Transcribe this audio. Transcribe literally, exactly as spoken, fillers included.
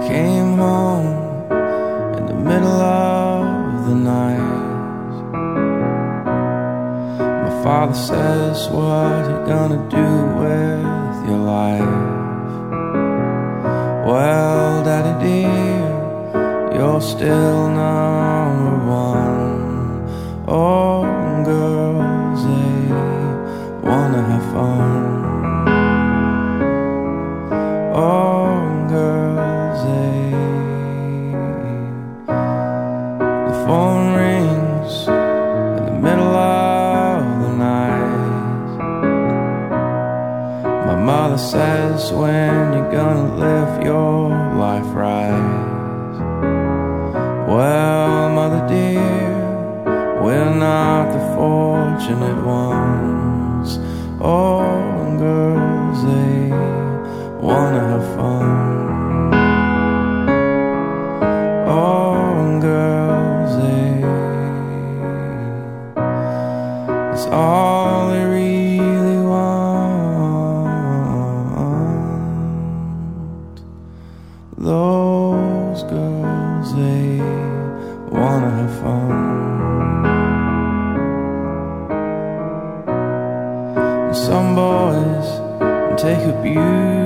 came home in the middle of the night. My father says, what you gonna do with your life? Well, Daddy dear, you're still number one. Oh, girls, they wanna have fun. Oh, girls, they. The phone rings in the middle of the night. My mother says, when you gonna live your life right? Well, mother dear, we're not the fortunate ones. Oh, girls, they wanna have fun. Oh, girls, they. It's all they really want. Those girls, they wanna have fun. Some boys take a beauty